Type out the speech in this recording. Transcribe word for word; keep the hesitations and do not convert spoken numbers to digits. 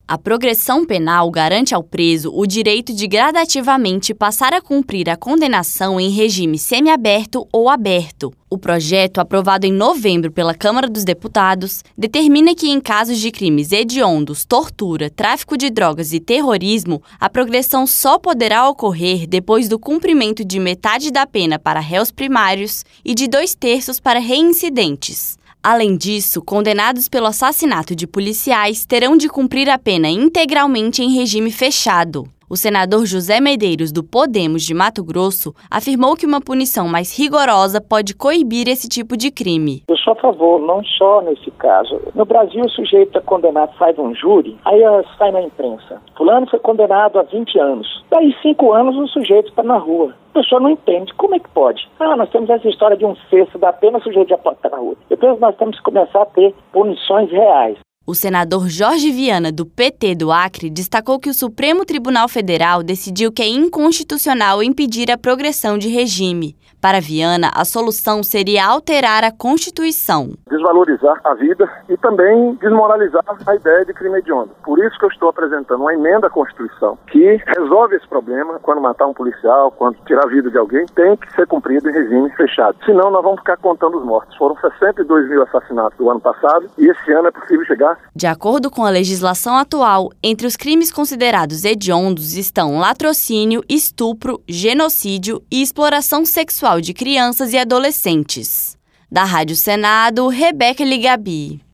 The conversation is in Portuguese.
A progressão penal garante ao preso o direito de gradativamente passar a cumprir a condenação em regime semiaberto ou aberto. O projeto, aprovado em novembro pela Câmara dos Deputados, determina que em casos de crimes hediondos, tortura, tráfico de drogas e terrorismo, a progressão só poderá ocorrer depois do cumprimento de metade da pena para réus primários e de dois terços para reincidentes. Além disso, condenados pelo assassinato de policiais terão de cumprir a pena integralmente em regime fechado. O senador José Medeiros, do Podemos de Mato Grosso, afirmou que uma punição mais rigorosa pode coibir esse tipo de crime. Eu sou a favor, não só nesse caso. No Brasil, o sujeito é condenado, sai de um júri, aí sai na imprensa. Fulano foi condenado a vinte anos. Daí, cinco anos, o sujeito está na rua. A pessoa não entende. Como é que pode? Ah, nós temos essa história de um sexto da pena, o sujeito já pode estar na rua. Depois nós temos que começar a ter punições reais. O senador Jorge Viana, do P T do Acre, destacou que o Supremo Tribunal Federal decidiu que é inconstitucional impedir a progressão de regime. Para Viana, a solução seria alterar a Constituição. Desvalorizar a vida e também desmoralizar a ideia de crime hediondo. Por isso que eu estou apresentando uma emenda à Constituição que resolve esse problema. Quando matar um policial, quando tirar a vida de alguém, tem que ser cumprido em regime fechado. Senão nós vamos ficar contando os mortos. Foram sessenta e dois mil assassinatos do ano passado e esse ano é possível chegar. De acordo com a legislação atual, entre os crimes considerados hediondos estão latrocínio, estupro, genocídio e exploração sexual de crianças e adolescentes. Da Rádio Senado, Rebeca Ligabi.